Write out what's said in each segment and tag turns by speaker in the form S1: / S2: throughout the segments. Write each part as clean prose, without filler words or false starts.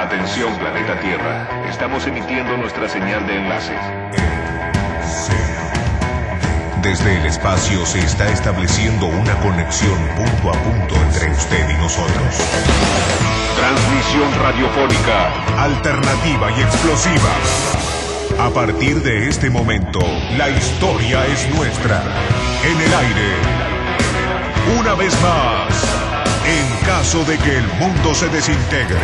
S1: Atención, planeta Tierra. Estamos emitiendo nuestra señal de enlace. Desde el espacio se está estableciendo una conexión punto a punto entre usted y nosotros. Transmisión radiofónica, alternativa y explosiva. A partir de este momento, la historia es nuestra. En el aire. Una vez más, en caso de que el mundo se desintegre.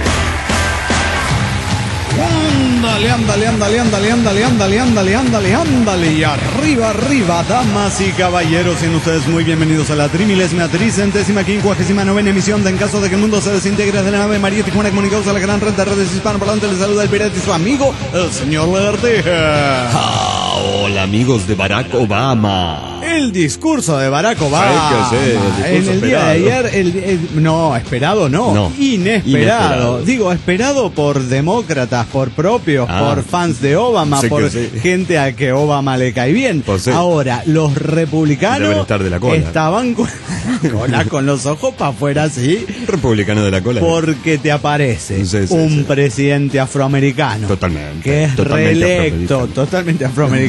S2: Ándale. Y arriba, damas y caballeros. Sean ustedes muy bienvenidos a la 30.359ª emisión de En caso de que el mundo se desintegre de la nave María Tijuana, comunicados a la gran red de redes hispanoparlantes. Les saluda el pirata y su amigo, el señor Lagartija.
S3: Hola, amigos de Barack Obama.
S2: El discurso de Barack Obama en el día de ayer, esperado no, inesperado. Digo, esperado por demócratas, por propios, por fans de Obama, por gente a que Obama le cae bien. Ahora, los republicanos
S3: deben estar de la cola.
S2: Estaban con los ojos para afuera, sí.
S3: Republicano de la cola.
S2: Porque te aparece un presidente afroamericano.
S3: Totalmente.
S2: Que es reelecto, totalmente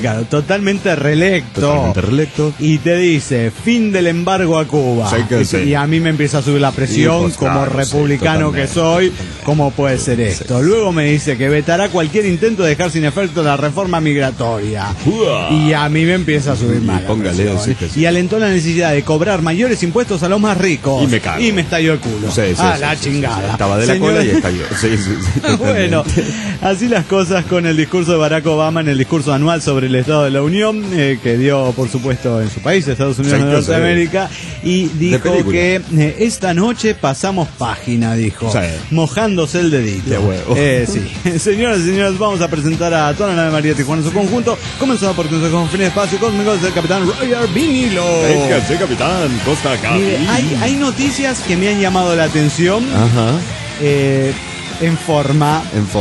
S2: reelecto. Y te dice, fin del embargo a Cuba. Y a mí me empieza a subir la presión, como republicano que soy, ¿cómo puede ser esto? Luego me dice que vetará cualquier intento de dejar sin efecto la reforma migratoria. Y a mí me empieza a subir mal. Y alentó la necesidad de cobrar mayores impuestos a los más ricos.
S3: Y me
S2: estalló el culo. La chingada.
S3: Estaba de la cola y estalló.
S2: Bueno, así las cosas con el discurso de Barack Obama en el discurso anual sobre el Estado de la Unión, que dio, por supuesto, en su país, Estados Unidos de Norteamérica, y dijo que esta noche pasamos página, dijo, mojándose el dedito. Señoras y señores, vamos a presentar a toda la nave María Tijuana en su conjunto, comenzando por Consejo con Fin Espacio Cósmico del capitán Roger Vinilo.
S3: Capitán, Costa acá.
S2: Mire, hay noticias que me han llamado la atención. En forma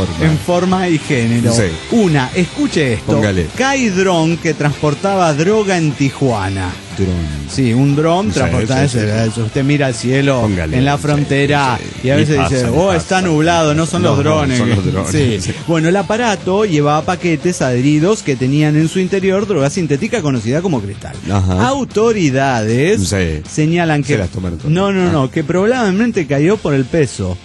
S2: y género. Una, escuche esto.
S3: Póngale.
S2: Cae dron que transportaba droga en Tijuana. Sí, un dron transportaba usted mira al cielo en la frontera y a veces dice, está nublado, no son los drones. Bueno, el aparato llevaba paquetes adheridos que tenían en su interior droga sintética conocida como cristal. Autoridades señalan que que probablemente cayó por el peso.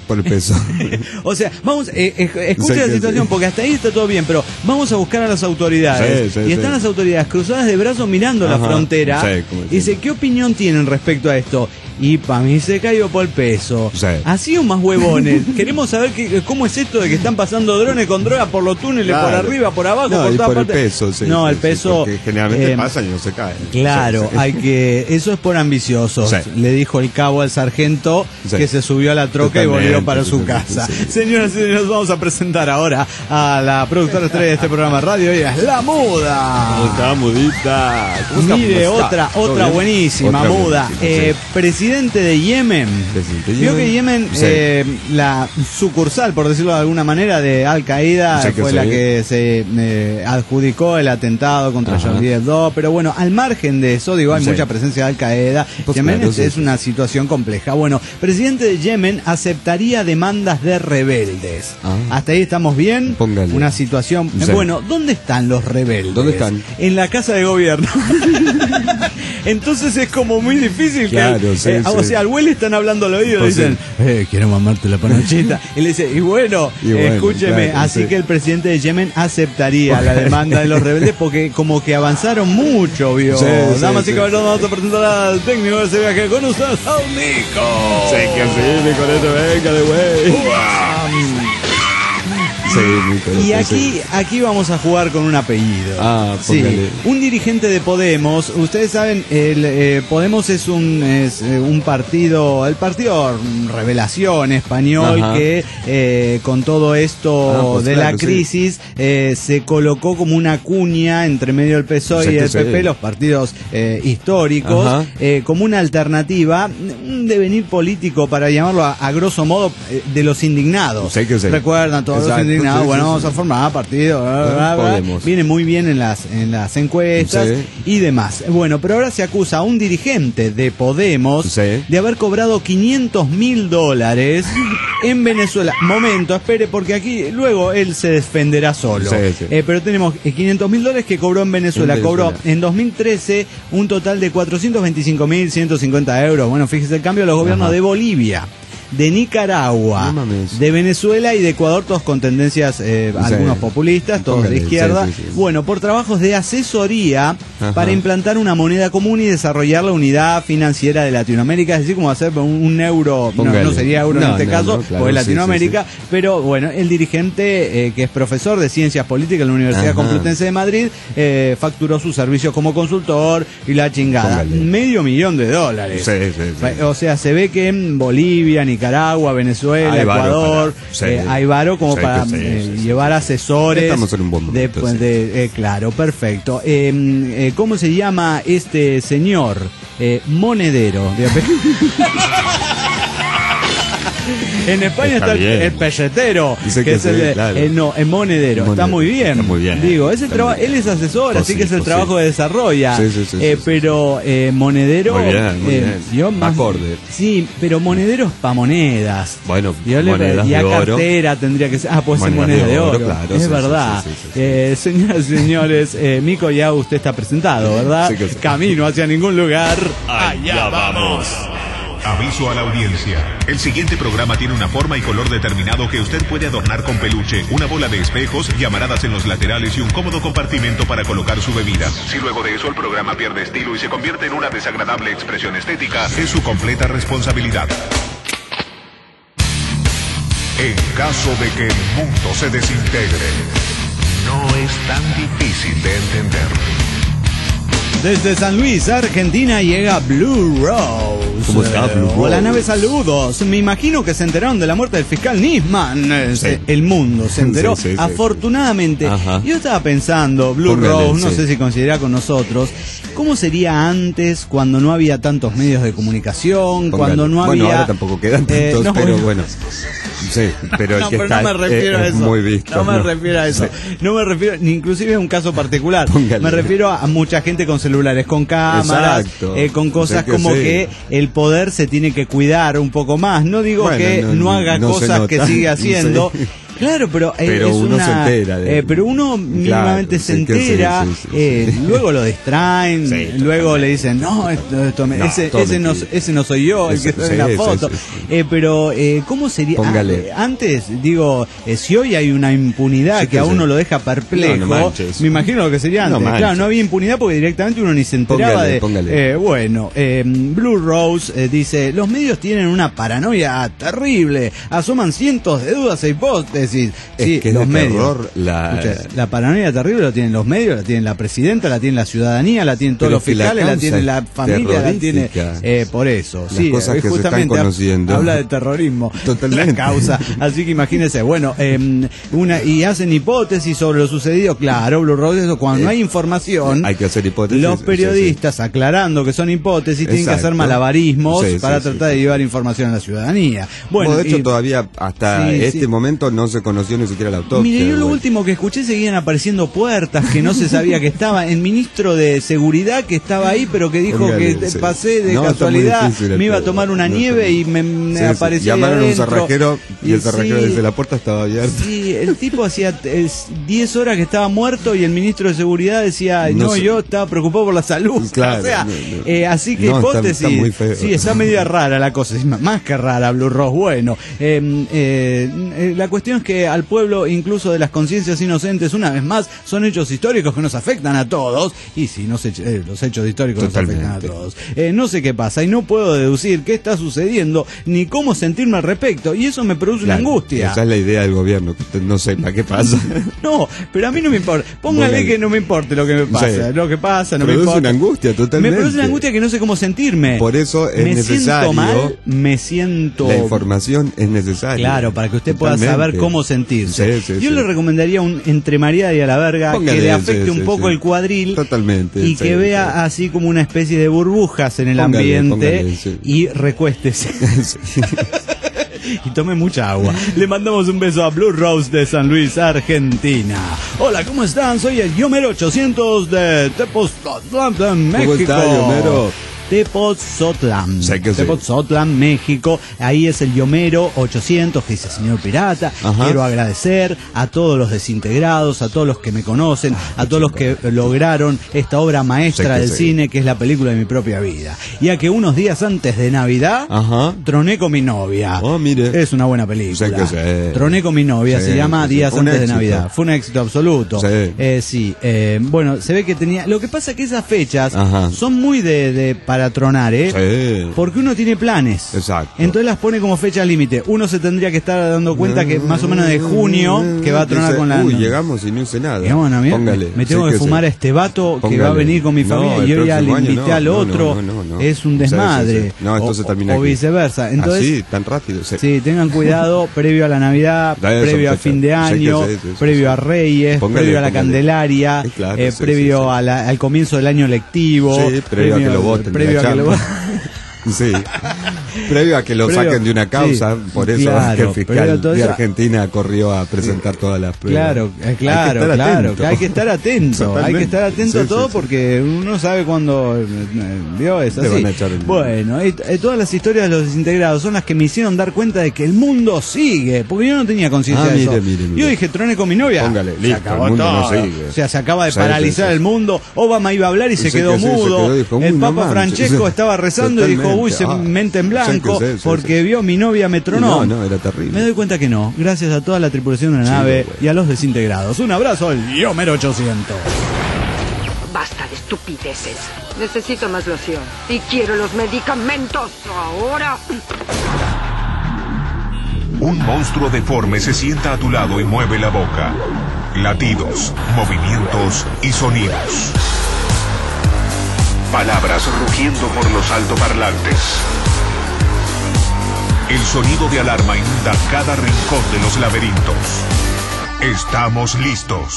S2: O sea, vamos, escuche la situación, porque hasta ahí está todo bien, pero vamos a buscar a las autoridades. Están las autoridades cruzadas de brazos mirando la frontera. Y dice, ¿qué opinión tienen respecto a esto? Y para mí se cayó por el peso. Así o más huevones. Queremos saber cómo es esto de que están pasando drones con droga por los túneles, por arriba, por abajo, por todas partes.
S3: El peso,
S2: el peso.
S3: Porque generalmente pasan y no se caen.
S2: Claro, eso es por ambiciosos. Le dijo el cabo al sargento que se subió a la troca y volvió para su casa. Señoras y señores, vamos a presentar ahora a la productora estrella de este programa de radio. Ella es La Muda.
S3: ¿Cómo está, Mudita?
S2: Mire, otra buenísima, Muda. Presidente de Yemen. Vio que Yemen, la sucursal, por decirlo de alguna manera, de Al Qaeda fue la que se adjudicó el atentado contra Charlie Hebdo. Pero bueno, al margen de eso, hay mucha presencia de Al Qaeda. Yemen es una situación compleja. Bueno, presidente de Yemen aceptaría demandas de rebeldes. Hasta ahí estamos bien.
S3: Póngale.
S2: Una situación. Bueno, ¿dónde están los rebeldes?
S3: ¿Dónde están?
S2: En la casa de gobierno. Entonces es como muy difícil o sea, al güey le están hablando al oído, dicen, quiero mamarte la panochita. Y le dice, y bueno, escúcheme, así que el presidente de Yemen aceptaría la demanda de los rebeldes porque como que avanzaron mucho, ¿vio? Damas y caballeros, vamos a presentar al técnico de ese viaje con ustedes, a Nico.
S3: Con esto venga de güey.
S2: Y aquí vamos a jugar con un apellido. Un dirigente de Podemos. Ustedes saben, Podemos es un partido, el partido Revelación español, que con todo esto de la crisis se colocó como una cuña entre medio del PSOE y el PP, los partidos históricos, como una alternativa, un devenir político, para llamarlo a grosso modo, de los indignados.
S3: Recuerdan
S2: todos los indignados. determinado, vamos a formar partido, viene muy bien en las encuestas y demás. Bueno, pero ahora se acusa a un dirigente de Podemos de haber cobrado $500.000 en Venezuela. Momento, espere, porque aquí luego él se defenderá solo. Pero tenemos $500.000 que cobró en Venezuela. Cobró en 2013 un total de 425.150 euros. Bueno, fíjese el cambio de los gobiernos de Bolivia, de Nicaragua, de Venezuela y de Ecuador, todos con tendencias, algunos populistas, todos de izquierda. Bueno, por trabajos de asesoría para implantar una moneda común y desarrollar la unidad financiera de Latinoamérica, es decir, como hacer un euro, no sería euro en este caso, claro, porque Latinoamérica, pero bueno, el dirigente que es profesor de Ciencias Políticas en la Universidad Complutense de Madrid, facturó sus servicios como consultor y la chingada. $500.000. O sea, se ve que en Bolivia, Nicaragua, Venezuela, hay Ecuador, hay varo como para llevar asesores.
S4: Estamos en un buen momento,
S2: después claro, perfecto. ¿Cómo se llama este señor? Monedero. En España está el pelletero, que es el monedero. Está muy bien. Digo, él es asesor, así que es el trabajo que desarrolla. Pero monedero.
S4: Muy bien.
S2: Yo más acorde. Sí, pero monedero es para monedas.
S4: Bueno,
S2: monedas y a cartera tendría que ser. Puede ser moneda de oro. Claro, es verdad. Señoras y señores, Mico, ya usted está presentado, ¿verdad? Camino hacia ningún lugar.
S1: Allá vamos. Aviso a la audiencia. El siguiente programa tiene una forma y color determinado que usted puede adornar con peluche, una bola de espejos, llamaradas en los laterales y un cómodo compartimento para colocar su bebida. Si luego de eso el programa pierde estilo y se convierte en una desagradable expresión estética, es su completa responsabilidad. En caso de que el mundo se desintegre, no es tan difícil de entender.
S2: Desde San Luis, Argentina, llega Blue Rose.
S4: ¿Cómo está, Blue Rose?
S2: Hola, nave, saludos. Me imagino que se enteraron de la muerte del fiscal Nisman. El mundo se enteró. Afortunadamente. Yo estaba pensando, Blue Rose, no sé si coincidirá con nosotros, ¿cómo sería antes, cuando no había tantos medios de comunicación, cuando no había...
S4: Bueno, ahora tampoco quedan tantos, pero bueno... Sí, pero el que está
S2: no me refiero a eso.
S4: Muy visto.
S2: No me refiero a eso. No me refiero, ni inclusive a un caso particular. Me refiero a mucha gente con celulares, con cámaras, con cosas como que el poder se tiene que cuidar un poco más. No digo que no haga cosas que sigue haciendo. Claro, pero
S4: uno se entera.
S2: Pero uno mínimamente se entera, luego lo distraen, luego le dicen, ese no soy yo, el que está en la foto. Pero, ¿cómo sería? Antes, digo, si hoy hay una impunidad que a uno lo deja perplejo, me imagino lo que sería antes. Claro, no había impunidad porque directamente uno ni se enteraba Blue Rose dice, los medios tienen una paranoia terrible, asoman cientos de dudas e hipótesis.
S4: Es que
S2: los medios.
S4: Terror,
S2: la paranoia terrible lo tienen los medios, la tienen la presidenta, la tiene la ciudadanía, la tienen todos los fiscales, la tiene la familia, la tiene por eso.
S4: Las cosas que justamente se están conociendo.
S2: Habla de terrorismo.
S4: Totalmente.
S2: La causa. Así que imagínense, bueno, y hacen hipótesis sobre lo sucedido. Claro, Blue Rose, eso, cuando no hay información,
S4: hay que hacer hipótesis.
S2: Los periodistas, aclarando que son hipótesis, tienen que hacer malabarismos para tratar de llevar información a la ciudadanía.
S4: Bueno, de hecho, todavía hasta este momento no se conoció ni siquiera la autopsia.
S2: Mire, yo lo último que escuché, seguían apareciendo puertas que no se sabía que estaba. El ministro de Seguridad que estaba ahí, pero que dijo pasé de casualidad, me iba a tomar una nieve y me apareció.
S4: Llamaron a un cerrajero y el cerrajero desde la puerta estaba abierto.
S2: Sí, el tipo hacía 10 horas que estaba muerto y el ministro de Seguridad decía, yo estaba preocupado por la salud.
S4: Claro,
S2: o sea, así que hipótesis.
S4: Está muy feo.
S2: Sí, está medio rara la cosa, más que rara, Blue Rose. Bueno, la cuestión es que al pueblo, incluso de las conciencias inocentes, una vez más, son hechos históricos que nos afectan a todos. Y sí, los hechos históricos
S4: Totalmente.
S2: nos afectan a todos. No sé qué pasa y no puedo deducir qué está sucediendo ni cómo sentirme al respecto. Y eso me produce una angustia.
S4: Esa es la idea del gobierno, que usted no sepa qué pasa.
S2: No, pero a mí no me importa. Póngale que no me importe lo que me pasa. Lo que pasa no me importa.
S4: Produce una angustia totalmente.
S2: Me produce una angustia que no sé cómo sentirme.
S4: Por eso es necesario.
S2: Me siento.
S4: La información es necesaria.
S2: Claro, para que usted pueda saber cómo sentirse. Yo le recomendaría un Entre María y a la Verga que le afecte un poco el cuadril.
S4: Totalmente.
S2: Y que vea así como una especie de burbujas en el ambiente y recuéstese. y tome mucha agua. Le mandamos un beso a Blue Rose de San Luis, Argentina. Hola, ¿cómo están? Soy el Yomero 800 de Tepoztlán, México.
S4: ¿Cómo está, Yomero?
S2: Tepoztlán.
S4: Sé que sí.
S2: Tepoztlán, México. Ahí es el Yomero 800 que dice: señor pirata,
S4: Ajá.
S2: quiero agradecer a todos los desintegrados, a todos los que me conocen, a todos los que lograron esta obra maestra del cine, que es la película de mi propia vida. Y a que unos días antes de Navidad,
S4: Ajá.
S2: troné con mi novia.
S4: Oh, mire.
S2: Es una buena película.
S4: Sé que sí.
S2: Troné con mi novia,
S4: Sí,
S2: se llama
S4: sí, sí.
S2: Días
S4: Fue un
S2: antes de
S4: éxito.
S2: Navidad. Fue un éxito absoluto.
S4: Sí.
S2: Bueno, se ve que tenía... Lo que pasa es que esas fechas
S4: Ajá.
S2: son muy de para tronar, ¿eh?
S4: Sí.
S2: Porque uno tiene planes.
S4: Exacto.
S2: Entonces las pone como fecha límite. Uno se tendría que estar dando cuenta que más o menos de junio que va a tronar
S4: Dice,
S2: con la...
S4: Uy, llegamos y no hice nada.
S2: Digamos, no,
S4: Póngale.
S2: me tengo
S4: Sí
S2: que fumar
S4: sí.
S2: a este vato que
S4: Póngale.
S2: va a venir con mi
S4: No,
S2: familia
S4: el
S2: y yo ya le
S4: próximo año
S2: invité
S4: no,
S2: al
S4: no,
S2: otro.
S4: no.
S2: Es un
S4: Sí,
S2: desmadre.
S4: sí. No, entonces termina
S2: o
S4: aquí.
S2: viceversa. Entonces,
S4: Así, tan rápido. Sí.
S2: sí, tengan cuidado previo a la Navidad,
S4: Da eso,
S2: previo a
S4: muchacha.
S2: fin de año,
S4: Sí,
S2: previo a Reyes,
S4: Póngale,
S2: previo a la
S4: póngale.
S2: Candelaria,
S4: Sí, claro, sí,
S2: previo
S4: sí, sí.
S2: al comienzo del año lectivo,
S4: Sí, previo a que lo voten de
S2: previo
S4: la
S2: a que lo
S4: chamba.
S2: voten.
S4: Sí. Previo a que lo
S2: Previo-
S4: saquen de una causa,
S2: sí,
S4: por eso
S2: claro,
S4: que el
S2: previo a
S4: fiscal
S2: todo
S4: de
S2: eso-
S4: Argentina corrió a presentar todas las pruebas.
S2: Claro,
S4: Hay que
S2: claro,
S4: estar
S2: claro,
S4: atento.
S2: que hay que estar atento, hay que
S4: Totalmente.
S2: estar atento
S4: Sí,
S2: a todo
S4: sí, sí.
S2: porque uno sabe cuando vio es
S4: Te
S2: así.
S4: van a echar el-
S2: Bueno, todas las historias de los desintegrados son las que me hicieron dar cuenta de que el mundo sigue, porque yo no tenía conciencia
S4: Ah,
S2: de eso.
S4: mire.
S2: Yo dije, troné con mi novia.
S4: Póngale,
S2: se
S4: listo,
S2: acabó
S4: el mundo
S2: todo.
S4: no sigue.
S2: O sea, se acaba de
S4: Sí,
S2: paralizar
S4: sí, sí.
S2: el mundo. Obama iba a hablar y se
S4: Sí,
S2: quedó
S4: que sí, se
S2: mudo.
S4: quedó, dijo,
S2: El
S4: uy, no
S2: Papa
S4: manches.
S2: Francesco estaba rezando y dijo, uy,
S4: Totalmente.
S2: se mente en
S4: Sí,
S2: blanco
S4: que sí,
S2: porque vio mi novia me tronó.
S4: No, era terrible.
S2: Me doy cuenta que no, gracias a toda la tripulación de la
S4: Sí,
S2: nave
S4: bueno.
S2: y a los desintegrados. Un abrazo al Yomero 800.
S5: Basta de estupideces. Necesito más loción. Y quiero los medicamentos ahora.
S1: Un monstruo deforme se sienta a tu lado y mueve la boca. Latidos, movimientos y sonidos. Palabras rugiendo por los altoparlantes. El sonido de alarma inunda cada rincón de los laberintos. Estamos listos.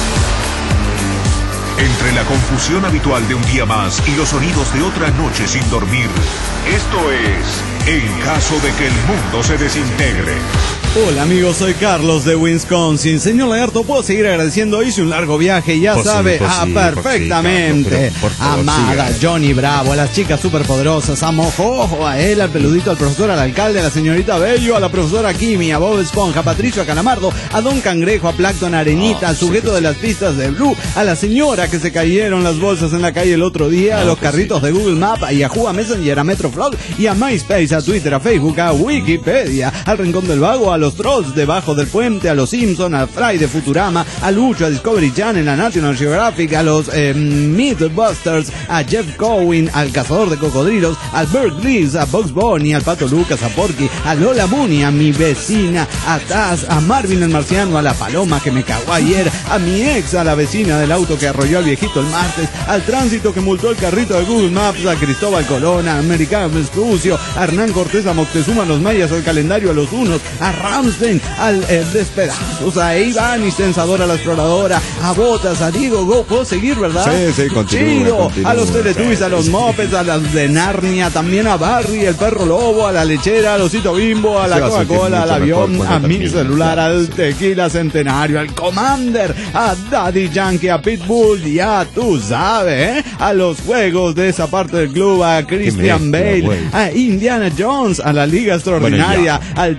S1: Entre la confusión habitual de un día más y los sonidos de otra noche sin dormir, esto es En caso de que el mundo se desintegre.
S2: Hola amigos, soy Carlos de Wisconsin. Señor Lagarto, ¿puedo seguir agradeciendo? Hice un largo viaje y ya
S3: Pues sí,
S2: sabe,
S3: pues sí,
S2: perfectamente.
S3: pues sí, pero por favor,
S2: Amada,
S3: siga.
S2: Johnny Bravo, a las chicas superpoderosas, a Mojojo, a él, al peludito, al profesor, al alcalde, a la señorita Bello, a la profesora Kimi, a Bob Esponja, a Patricio, a Calamardo, a Don Cangrejo, a Plankton Arenita, al sujeto de las pistas de Blue, a la señora que se cayeron las bolsas en la calle el otro día, a los carritos de Google Map, a Yahoo, a Messenger, a Metroflog y a MySpace, a Twitter, a Facebook, a Wikipedia, al Rincón del Vago, a los trolls debajo del puente, a los Simpson, a Fry de Futurama, a Lucho, a Discovery Channel, a National Geographic, a los Mythbusters, a Jeff Cohen, al Cazador de Cocodrilos, al Bert Reeves, a Bugs Bunny, al Pato Lucas, a Porky, a Lola Bunny, a mi vecina, a Taz, a Marvin el Marciano, a la paloma que me cagó ayer, a mi ex, a la vecina del auto que arrolló al viejito el martes, al tránsito que multó el carrito de Google Maps, a Cristóbal Colón, a Americano Vespucio, a Hernán Cortés, a Moctezuma, a los mayas, al calendario, a los unos, a Ramstein, al Despedazos, a Iván y Sensadora la Exploradora, a Botas, a Diego Go, puedo seguir, ¿verdad?
S4: Sí, continúa,
S2: Chido.
S4: continúa.
S2: A los Teletubbies, a los Mopeds, a las de Narnia, también a Barry, el perro lobo, a la lechera, al osito bimbo, a la
S4: Se va a sentir
S2: Coca-Cola, al
S4: mucho mejor
S2: avión,
S4: cuando
S2: a mi
S4: termine.
S2: celular, al
S4: Sí.
S2: tequila centenario, al Commander, a Daddy Yankee, a Pitbull, ya tú sabes, ¿eh? A los juegos de esa parte del club, a Christian
S4: mezcla,
S2: Bale,
S4: güey.
S2: a Indiana Jones, a la Liga Extraordinaria, al...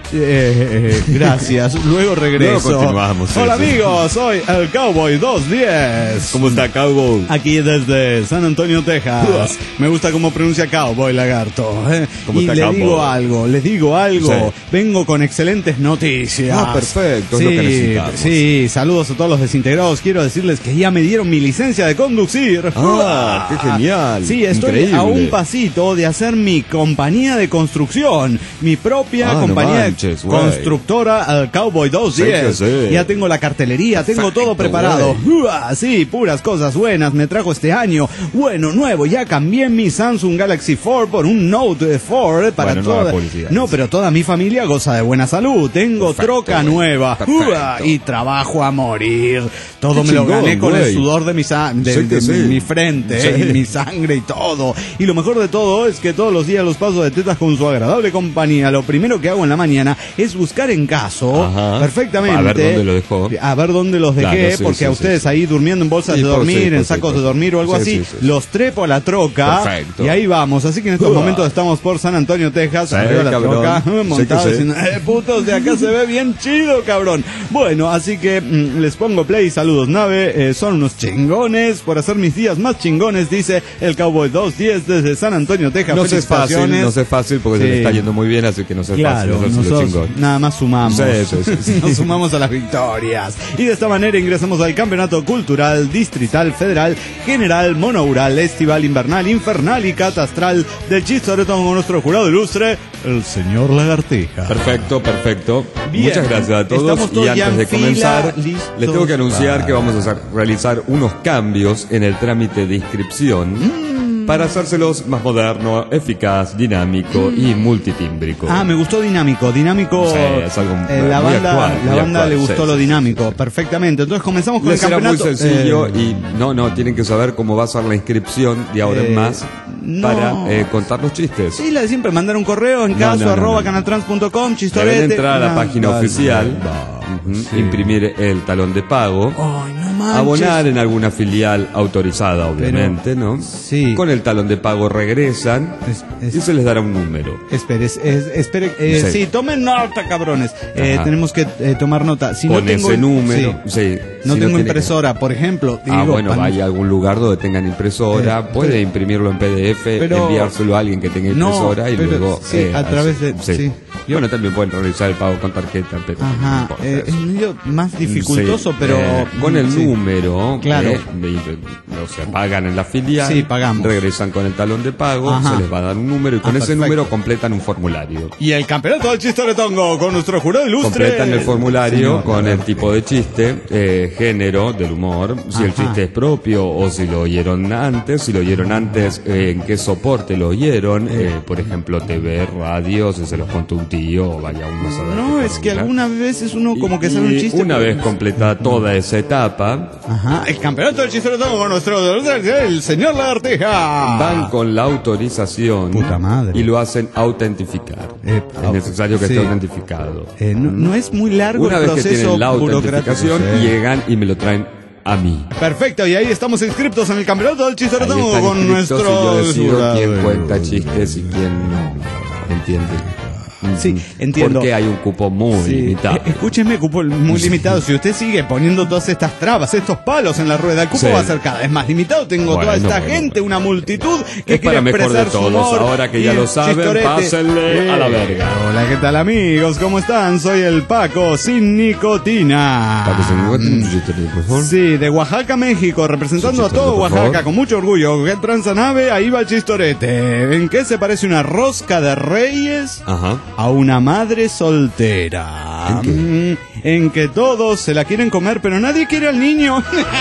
S2: gracias, luego regreso.
S4: Luego continuamos, sí,
S2: Hola
S4: sí.
S2: amigos, soy el Cowboy 210.
S3: ¿Cómo está, Cowboy?
S2: Aquí desde San Antonio, Texas. Me gusta cómo pronuncia Cowboy, lagarto.
S4: ¿Cómo
S2: Y
S4: está,
S2: le
S4: Cowboy?
S2: les digo algo.
S4: Sí.
S2: Vengo con excelentes noticias.
S4: Ah, perfecto, es lo que necesitamos.
S2: Sí, saludos a todos los desintegrados. Quiero decirles que ya me dieron mi licencia de conducir.
S4: Ah, qué genial.
S2: Sí, estoy
S4: Increíble.
S2: a un pasito de hacer mi compañía de construcción. Mi propia
S4: Ah, no
S2: compañía
S4: manches,
S2: de
S4: güey.
S2: constructora al Cowboy 210.
S4: Sí.
S2: Ya tengo la cartelería, tengo todo preparado. Sí, puras cosas buenas me trajo este año. Bueno, nuevo, ya cambié mi Samsung Galaxy 4 por un Note 4 para toda... No, pero toda mi familia goza de buena salud. Tengo troca nueva. Y trabajo a morir. Todo me lo gané con el sudor de mi mi frente y mi sangre y todo. Y lo mejor de todo es que todos los días los paso de tetas con su agradable compañía. Lo primero que hago en la mañana es buscar en caso perfectamente.
S4: A ver dónde lo dejó.
S2: A ver dónde los dejé, porque a ustedes ahí durmiendo en bolsas de dormir, en sacos de dormir o algo así, los trepo a la troca. Perfecto. Y ahí vamos. Así que en estos momentos estamos por San Antonio, Texas, arriba de la troca, montados diciendo, putos, de acá se ve bien chido, cabrón. Bueno, así que les pongo play. Saludos, nave. Son unos chingones por hacer mis días más chingones, dice el Cowboy 210 desde San Antonio, Texas.
S4: No es fácil porque se le está yendo muy bien, así que no es fácil hacerse chingón.
S2: Nada más sumamos. Nos sumamos a las victorias. Y de esta manera ingresamos al Campeonato Cultural Distrital Federal General Monoural Estival Invernal Infernal y Catastral del Chistoretón con nuestro jurado ilustre, el señor Lagartija.
S4: Perfecto. Bien. Muchas gracias a todos. Y antes de comenzar, les tengo que anunciar que vamos a realizar unos cambios en el trámite de inscripción para hacérselos más moderno, eficaz, dinámico y multitímbrico.
S2: Me gustó dinámico.
S4: Sí, es algo
S2: la
S4: muy
S2: banda,
S4: actual,
S2: la banda le gustó lo dinámico. Perfectamente. Entonces comenzamos con el campeonato.
S4: Será muy sencillo y tienen que saber cómo va a ser la inscripción de ahora en más para contar los chistes.
S2: Sí, la de siempre, mandar un correo en canaltrans.com, chistorete.
S4: Deben entrar a la página oficial, imprimir el talón de pago, abonar en alguna filial autorizada, obviamente, ¿no?
S2: Sí.
S4: Con el talón de pago regresan y se les dará un número.
S2: Espere, sí, tomen nota, cabrones. Tenemos que tomar nota. Si
S4: con
S2: no tengo
S4: ese número,
S2: no tengo impresora, por ejemplo.
S4: Vaya a algún lugar donde tengan impresora, puede imprimirlo en PDF, enviárselo a alguien que tenga impresora y luego...
S2: a través de...
S4: Y bueno, también pueden realizar el pago con tarjeta, pero
S2: es medio más dificultoso, pero...
S4: con el número,
S2: claro.
S4: O sea, pagan en la filial,
S2: pagamos.
S4: Regresan con el talón de pago, se les va a dar un número y con ese número completan un formulario.
S2: Y el campeonato del chistoretongo con nuestro jurado ilustre.
S4: Completan el formulario con el tipo de chiste, género del humor, si el chiste es propio o si lo oyeron antes, en qué soporte lo oyeron, por ejemplo, TV, radio, si se los contó un tío o vaya uno a saber.
S2: No, es que algunas veces uno como que sabe un chiste.
S4: Una vez completada toda esa etapa,
S2: el campeonato del chistoretongo con nuestro el señor Lagartija.
S4: Van con la autorización.
S2: Puta madre.
S4: Y lo hacen autentificar. Es necesario que esté autentificado.
S2: No es muy largo
S4: el proceso.
S2: Una vez que tienen
S4: la autentificación, llegan y me lo traen a mí.
S2: Perfecto, y ahí estamos inscriptos en el campeonato del chistoretongo con nuestro...
S4: Y yo decido quién cuenta chistes y quién no. ¿Entienden?
S2: Sí, entiendo.
S4: Porque hay un cupo muy limitado.
S2: Escúcheme, cupo muy limitado. Si usted sigue poniendo todas estas trabas, estos palos en la rueda, el cupo va a ser cada vez más limitado. Tengo toda esta gente, una multitud que quiere expresar su humor.
S4: Ahora que ya lo saben, pásenle a la verga.
S2: Hola, ¿qué tal, amigos? ¿Cómo están? Soy el Paco sin nicotina.
S4: Paco sin nicotina, por favor.
S2: Sí, de Oaxaca, México, representando a todo Oaxaca con mucho orgullo. ¿Qué tranza nave? Ahí va el chistorete. ¿En qué se parece una rosca de reyes? A una madre soltera. ¿En que todos se la quieren comer, pero nadie quiere al niño?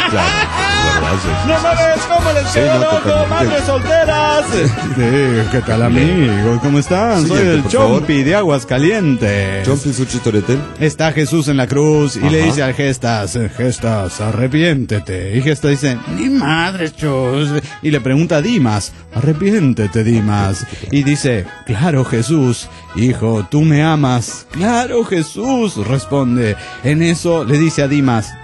S2: No mames, ¿cómo les quedó loco? ¡Madres solteras! ¿Qué tal, amigos? ¿Cómo están? Soy el Chompi de Aguascalientes.
S4: Chompi, su chistorete.
S2: Está Jesús en la cruz y le dice al Gestas, arrepiéntete. Y Gestas dice, ni madre, Chus. Y le pregunta a Dimas, arrepiéntete, Dimas. Y dice, claro, Jesús, hijo, tú me amas. Claro, Jesús, responde. En eso le dice a Dimas,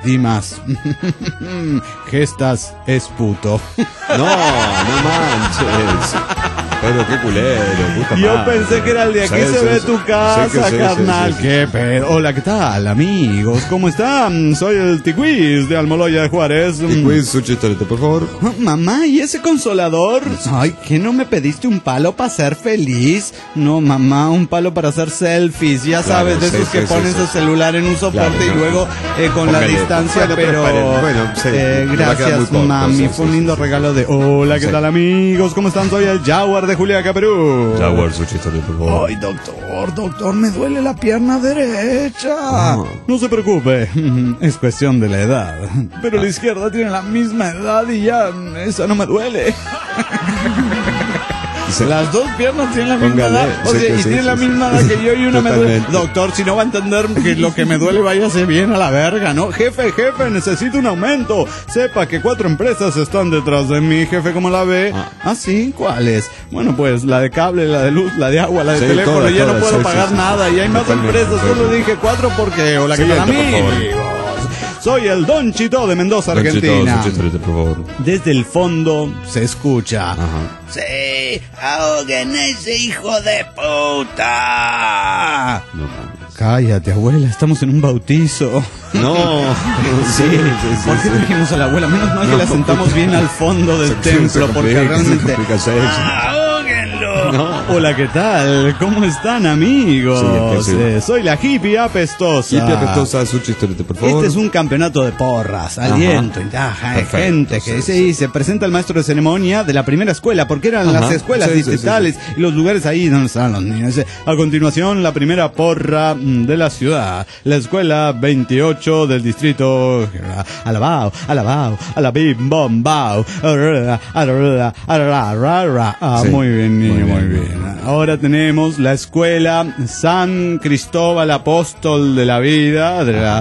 S2: Gestas es puto.
S4: No manches. Pero qué culero, puta madre.
S2: Yo pensé que era el de aquí se ve tu casa, carnal. Qué pedo. Hola, ¿qué tal, amigos? ¿Cómo están? Soy el Tiquiz de Almoloya de Juárez.
S4: Tiquiz, su chistorete, por favor.
S2: Mamá, ¿y ese consolador? Ay, ¿que no me pediste un palo para ser feliz? No, mamá, un palo para hacer selfies. Ya sabes, de esos que ponen su celular en un soporte y luego con la distancia, pero... Gracias, mami. Fue un lindo regalo de... Hola, ¿qué tal, amigos? ¿Cómo están? Soy el Jaguar tarde, Julián Caperú.
S4: Jaguar, su chiste, por favor.
S2: Ay, doctor, me duele la pierna derecha. No se preocupe, es cuestión de la edad. Pero la izquierda tiene la misma edad y ya esa no me duele. Las dos piernas tienen la misma edad. O sea, y tienen la misma edad que yo y una me duele. Doctor, si no va a entender que lo que me duele váyase bien a la verga, ¿no? Jefe, necesito un aumento. Sepa que 4 empresas están detrás de mí, jefe, ¿cómo la ve? Ah, sí, ¿cuáles? Bueno, pues la de cable, la de luz, la de agua, la de teléfono, todas, ya no puedo pagar nada. Y hay más empresas, solo dije 4. Porque hola, ¿qué tal, amigos? Soy el Don Chito de Mendoza, Argentina. Desde el fondo se escucha. Sí, ahoguen ese hijo de puta. Cállate, abuela, estamos en un bautizo.
S4: No,
S2: sí. ¿Por qué dijimos a la abuela? Menos mal que la sentamos bien al fondo del templo, porque realmente... No. Hola, ¿qué tal? ¿Cómo están, amigos? Sí. Soy la hippie apestosa.
S4: Hippie apestosa, su chistorete, por favor.
S2: Este es un campeonato de porras, aliento, gente que se presenta el maestro de ceremonia de la primera escuela, porque eran las escuelas distritales y los lugares ahí donde estaban los niños. A continuación, la primera porra de la ciudad, la escuela 28 del distrito. Alabao, alabim, bom, bao. Muy bien, niño, muy bien. Ahora tenemos la escuela San Cristóbal Apóstol de la Vida, de la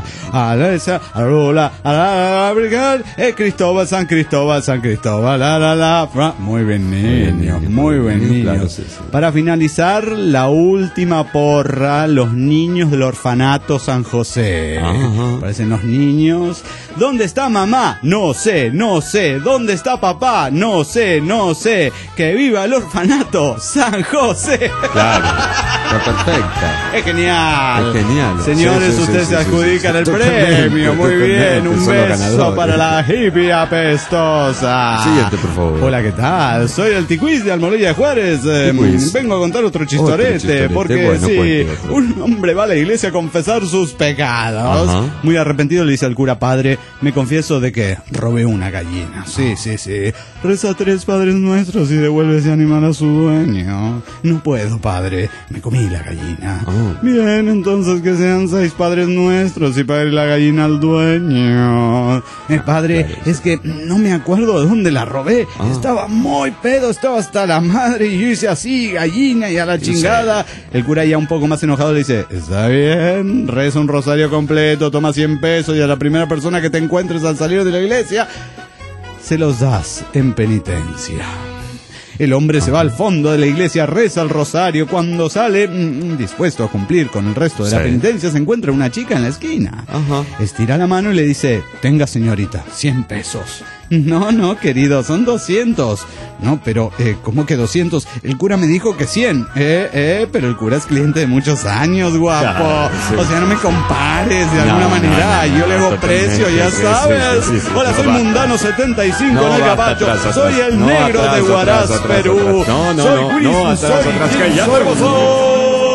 S2: Cristóbal, San Cristóbal, muy bien, niño, muy buen niño. Claro, sí. Para finalizar, la última porra, los niños del orfanato San José. Parecen los niños. ¿Dónde está mamá? No sé. ¿Dónde está papá? No sé. Que viva el orfanato San José.
S4: Claro, está perfecta.
S2: Es genial. Señores,
S4: sí,
S2: ustedes se adjudican el premio. Muy bien, un beso para la hippie apestosa.
S4: Siguiente, por favor.
S2: Hola, ¿qué tal? Soy el Tiquiz de Almolilla de Juárez. Vengo a contar otro chistorete. Porque un hombre va a la iglesia a confesar sus pecados. Muy arrepentido le dice al cura: padre, me confieso de que robé una gallina. Sí. Reza 3 Padres Nuestros y devuelve ese animal a su dueño. No puedo, padre, me comí la gallina. Bien, entonces que sean 6 Padres Nuestros y pague la gallina al dueño. Padre, es que no me acuerdo de dónde la robé. Estaba muy pedo, estaba hasta la madre y yo hice así, gallina y a la chingada. El cura ya un poco más enojado le dice: está bien, reza un rosario completo, toma 100 pesos y a la primera persona que te encuentres al salir de la iglesia se los das en penitencia. El hombre se va al fondo de la iglesia, reza el rosario. Cuando sale, dispuesto a cumplir con el resto de la penitencia, se encuentra una chica en la esquina. Estira la mano y le dice: tenga, señorita, 100 pesos. No, querido, son 200. No, pero, ¿cómo que 200? El cura me dijo que 100. Pero el cura es cliente de muchos años, guapo. O sea, no me compares de alguna manera. Yo le hago precio, ya sabes. Hola, soy Mundano 75 en el Gabacho. Soy el negro de Huaraz, Perú. Soy Chris, soy vosotros.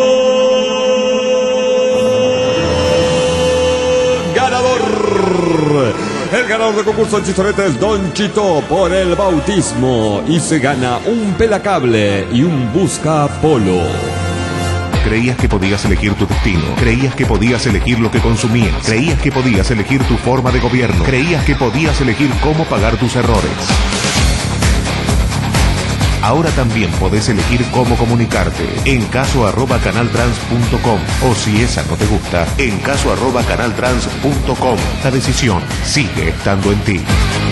S4: El ganador del concurso de chistorete es Don Chito por el bautismo y se gana un pelacable y un busca polo.
S1: Creías que podías elegir tu destino, creías que podías elegir lo que consumías, creías que podías elegir tu forma de gobierno, creías que podías elegir cómo pagar tus errores. Ahora también podés elegir cómo comunicarte. En caso@canaltrans.com, o si esa no te gusta, en caso@canaltrans.com. La decisión sigue estando en ti.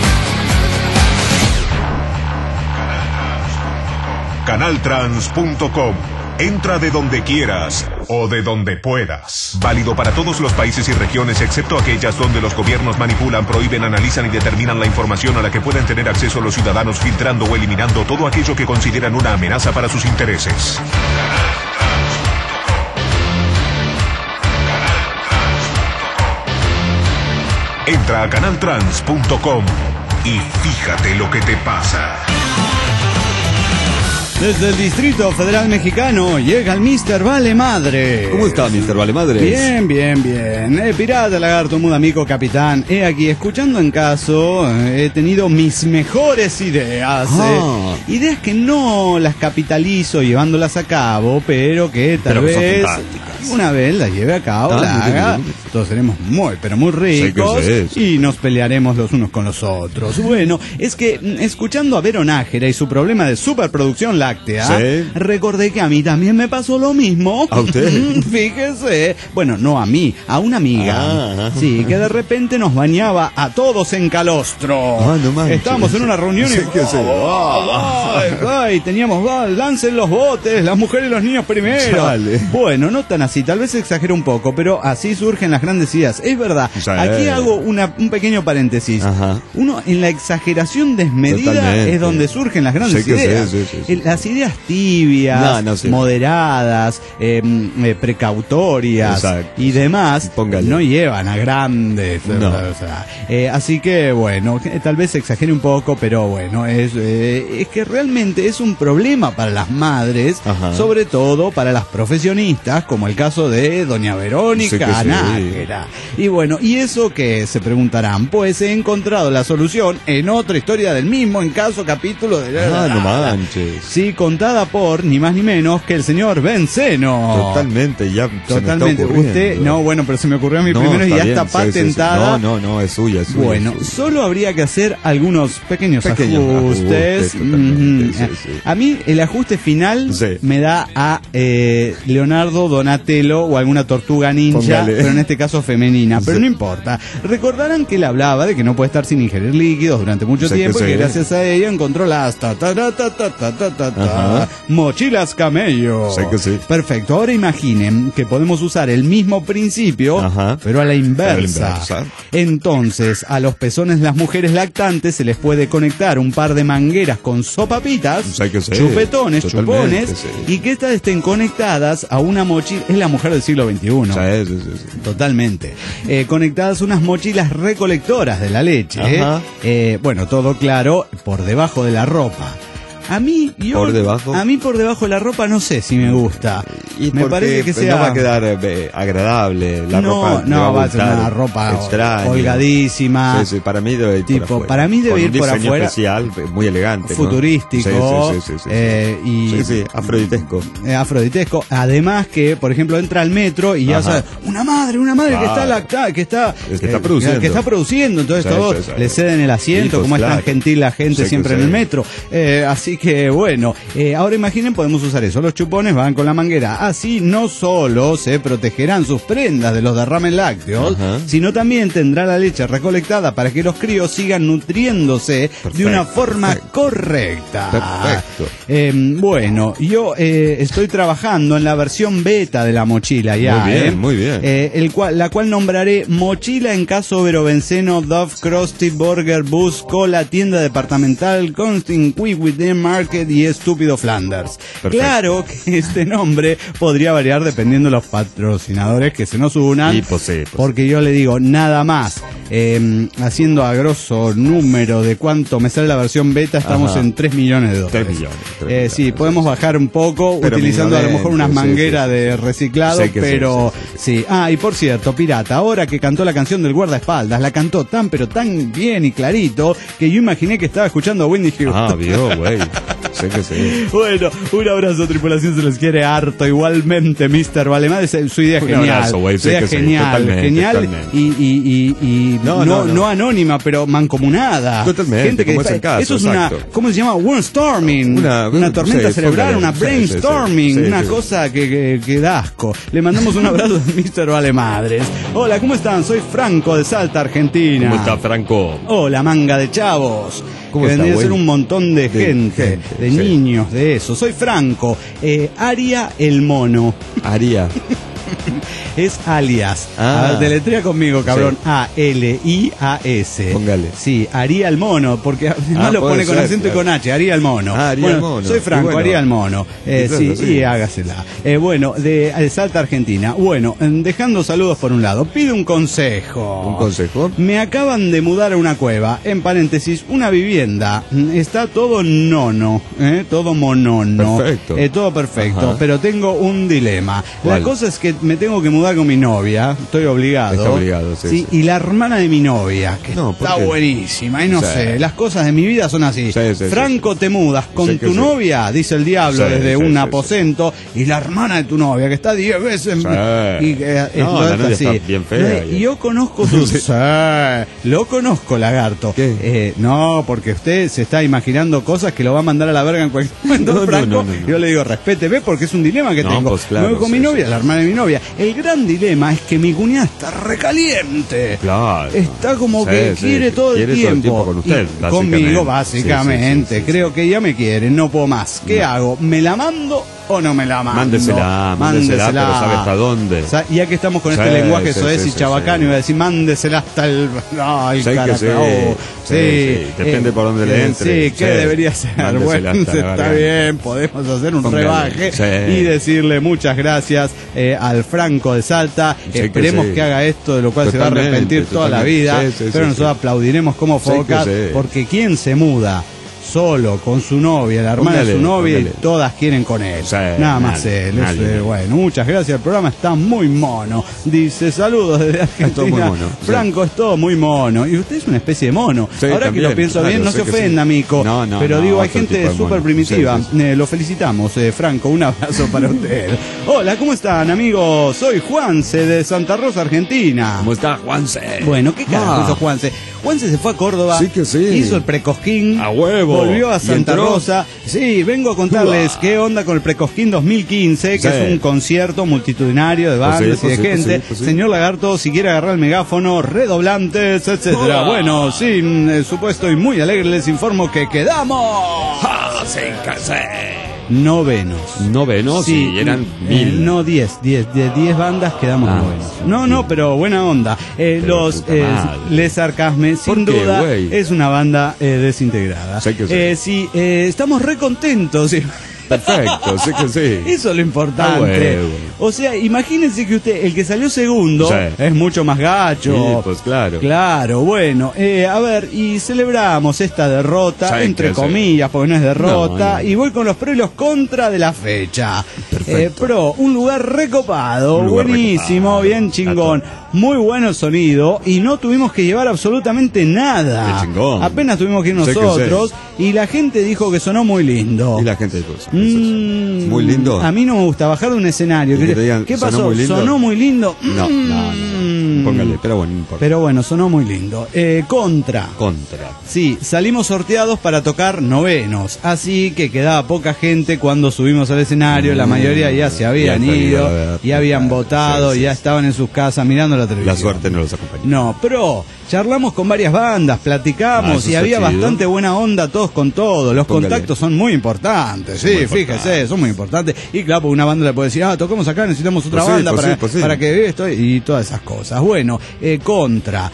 S1: Canaltrans.com. Entra de donde quieras o de donde puedas. Válido para todos los países y regiones, excepto aquellas donde los gobiernos manipulan, prohíben, analizan y determinan la información a la que pueden tener acceso los ciudadanos, filtrando o eliminando todo aquello que consideran una amenaza para sus intereses. Entra a canaltrans.com y fíjate lo que te pasa.
S2: Desde el Distrito Federal Mexicano llega el Mr. Vale Madre.
S4: ¿Cómo está, Mr. Vale Madre?
S2: Bien, bien, bien. Pirata, lagarto, mudo, amigo, capitán. He aquí, escuchando en caso, he tenido mis mejores ideas. Ideas que no las capitalizo llevándolas a cabo, pero que tal vez una vez las lleve a cabo, la haga. Todos seremos muy, pero muy ricos y nos pelearemos los unos con los otros. Bueno, es que escuchando a Vero Nájera y su problema de superproducción láctea, recordé que a mí también me pasó lo mismo.
S4: ¿A usted?
S2: Fíjese. Bueno, no a mí, a una amiga. Sí, que de repente nos bañaba a todos en calostro.
S4: No manches.
S2: Estábamos en una reunión y teníamos, lancen los botes, las mujeres y los niños primero.
S4: Chale.
S2: Bueno, no tan así, tal vez exagero un poco, pero así surgen las grandes ideas. Es verdad, aquí hago un pequeño paréntesis. Uno, en la exageración desmedida es donde surgen las grandes ideas. Las ideas tibias, moderadas, precautorias y demás no llevan a grandes. Así que bueno, tal vez exagere un poco, pero bueno, es que realmente es un problema para las madres, sobre todo para las profesionistas, como el caso de doña Verónica Nájera. Y bueno, ¿y eso qué? Se preguntarán. Pues he encontrado la solución en otra historia del mismo, en caso capítulo de
S4: no manches.
S2: Sí, contada por ni más ni menos que el señor Benceno.
S4: Totalmente, ya
S2: totalmente. Usted, no, bueno, pero se me ocurrió a mí primero y ya está patentada.
S4: No, es suya,
S2: Bueno, solo habría que hacer algunos pequeños ajustes. A mí el ajuste final me da a Leonardo Donatello o alguna tortuga ninja, pero en este caso femenina, pero no importa. Recordarán que él hablaba de que no puede estar sin ingerir líquidos durante mucho tiempo y que gracias a ello encontró las mochilas camello. Perfecto, ahora imaginen que podemos usar el mismo principio, pero a la inversa. Entonces, a los pezones de las mujeres lactantes se les puede conectar un par de mangueras con sopapitas, chupetones, chupones, y que estas estén conectadas a una mochila. Es la mujer del siglo XXI. Totalmente. Conectadas a unas mochilas recolectoras de la leche. Bueno, todo claro, por debajo de la ropa. A mí por debajo de la ropa no sé si me gusta.
S4: Y
S2: me parece que
S4: no va a quedar agradable la ropa.
S2: No va a ser una ropa extraña, holgadísima.
S4: Para mí debe ir por afuera.
S2: Para mí debe ir por afuera.
S4: Especial, muy elegante,
S2: futurístico,
S4: afroditesco.
S2: Además que, por ejemplo, entra al metro y ya sabe, una madre que está lactada, que está produciendo, entonces todos le ceden el asiento, como es tan gentil la gente siempre en el metro. Así que bueno, ahora imaginen, podemos usar eso. Los chupones van con la manguera. Así no solo se protegerán sus prendas de los derrames lácteos, sino también tendrá la leche recolectada para que los críos sigan nutriéndose de una forma correcta.
S4: Perfecto.
S2: Bueno, yo estoy trabajando en la versión beta de la mochila ya.
S4: Muy bien.
S2: La cual nombraré mochila en caso Verobenceno, Dove, Krusty, Burger, Bus, Cola, tienda departamental, Constant, Quick Within Market y Estúpido Flanders. Perfecto. Claro que este nombre podría variar dependiendo de los patrocinadores que se nos unan. Porque yo le digo, nada más, haciendo a grosso número de cuánto me sale la versión beta, estamos en $3 millones.
S4: 3 millones.
S2: Sí, podemos bajar un poco utilizando a lo mejor unas mangueras de reciclado, pero sí. Y por cierto, Pirata, ahora que cantó la canción del guardaespaldas, la cantó pero tan bien y clarito que yo imaginé que estaba escuchando a Wendy Houston.
S4: Vio, güey. Sé que sí.
S2: Bueno, un abrazo, tripulación, se les quiere harto. Igualmente, Mr. Valemadre, su idea es genial. Un abrazo, güey. Su idea es genial, totalmente. Y no anónima, pero mancomunada.
S4: Totalmente,
S2: gente que
S4: como es el caso.
S2: Eso es una, ¿cómo se llama? Storming. Una tormenta cerebral, una brainstorming, una cosa que da asco. Le mandamos un abrazo a Mr. Valemadres. Hola, ¿cómo están? Soy Franco de Salta, Argentina.
S4: ¿Cómo está, Franco?
S2: Hola, manga de chavos.
S4: ¿Cómo
S2: que
S4: está,
S2: vendría a ser un montón de gente, de niños, de eso. Soy Franco. Aria el mono.
S4: Aria.
S2: es alias. A ver, deletrea conmigo, cabrón. Sí. A-L-I-A-S.
S4: Póngale.
S2: Sí, Haría el Mono, porque no lo pone con acento y con H. Haría el Mono.
S4: Haría el Mono.
S2: Soy Franco, Haría el Mono. Sí, y hágasela. Bueno, de Salta, Argentina. Bueno, dejando saludos por un lado, pido un consejo.
S4: ¿Un consejo?
S2: Me acaban de mudar a una cueva, en paréntesis, una vivienda. Está todo nono, todo monono.
S4: Perfecto.
S2: Todo perfecto.
S4: Ajá.
S2: Pero tengo un dilema.
S4: ¿Cuál?
S2: La cosa es que me tengo que mudar con mi novia. Estoy obligado.
S4: Está obligado, sí.
S2: Y la hermana de mi novia, que está buenísima. Y no sé, las cosas de mi vida son así. Franco, te mudas con tu novia, dice el diablo, desde un aposento. Y la hermana de tu novia, que está 10 veces.
S4: La novia está bien fea.
S2: Y yo conozco tu... Lo conozco, lagarto.
S4: ¿Qué?
S2: No, porque usted se está imaginando cosas que lo va a mandar a la verga en cualquier momento, Franco. Yo le digo, respéteme, porque es un dilema que tengo.
S4: Pues claro,
S2: me voy con mi novia, la hermana de mi novia. El gran dilema es que mi cuñada está recaliente.
S4: Claro.
S2: Está como que quiere todo el tiempo
S4: con usted,
S2: conmigo, básicamente. Creo que ella me quiere, no puedo más. ¿Qué hago? ¿Me la mando o no me la mando?
S4: Mándesela, pero ¿sabe hasta dónde?
S2: Ya que estamos con este lenguaje soez y chabacano, iba a decir, mándesela hasta el... Ay, Caracao.
S4: Depende por dónde le entre.
S2: Sí, ¿qué debería ser? Bueno, está bien, podemos hacer un rebaje y decirle muchas gracias al Franco de Salta. Esperemos que haga esto, de lo cual se va a arrepentir toda la vida. Pero nosotros aplaudiremos como focas, porque ¿quién se muda solo con su novia, la hermana de su novia, y todas quieren con él? Nada más él. Bueno, muchas gracias. El programa está muy mono. Dice, saludos desde Argentina. Franco, es todo muy mono. Y usted es una especie de mono. Ahora también, que lo pienso bien, no se ofenda, Mico. Pero digo, hay gente súper primitiva. Lo felicitamos, Franco. Un abrazo para usted. Hola, ¿cómo están, amigos? Soy Juanse de Santa Rosa, Argentina.
S4: ¿Cómo está, Juanse?
S2: Bueno, ¿qué carajo hizo Juanse? Juanse se fue a Córdoba. Hizo el Precosquín.
S4: A huevo.
S2: Volvió a Santa Rosa. Sí, vengo a contarles qué onda con el Precosquín 2015, que es un concierto multitudinario de bandas y de gente. Señor Lagarto, si quiere agarrar el megáfono, redoblantes, etcétera. Bueno, sin supuesto y muy alegre, les informo que quedamos novenos.
S4: Sí, eran 1000.
S2: No, 10 bandas quedamos novenos. No, pero buena onda. Les Sarcasme, sin duda, es una banda desintegrada. Sí, estamos re contentos.
S4: Perfecto, sé que sí.
S2: Eso es lo importante. O sea, imagínense que usted, el que salió segundo, es mucho más gacho.
S4: Sí, pues claro.
S2: Claro, bueno. A ver, y celebramos esta derrota, entre comillas, porque no es derrota. Y voy con los pros y los contra de la fecha. Pro, un lugar recopado, buenísimo, bien chingón. Muy bueno el sonido y no tuvimos que llevar absolutamente nada.
S4: Qué chingón.
S2: Apenas tuvimos que ir nosotros y la gente dijo que sonó muy lindo.
S4: Y la gente dijo muy lindo.
S2: A mí no me gusta bajar de un escenario. ¿Qué pasó? ¿Sonó muy lindo?
S4: No. Póngale, pero bueno, no importa.
S2: Pero bueno, sonó muy lindo. Contra. Sí, salimos sorteados para tocar novenos. Así que quedaba poca gente cuando subimos al escenario. La mayoría ya se habían ido, ya habían votado, ya estaban en sus casas mirando la televisión.
S4: La suerte no los acompañó.
S2: No, pero charlamos con varias bandas, platicamos y había bastante buena onda todos con todos. Los contactos son muy importantes. Sí, fíjese, son muy importantes. Y claro, una banda le puede decir, tocamos acá, necesitamos otra banda para que vive esto y todas esas cosas. Bueno, contra.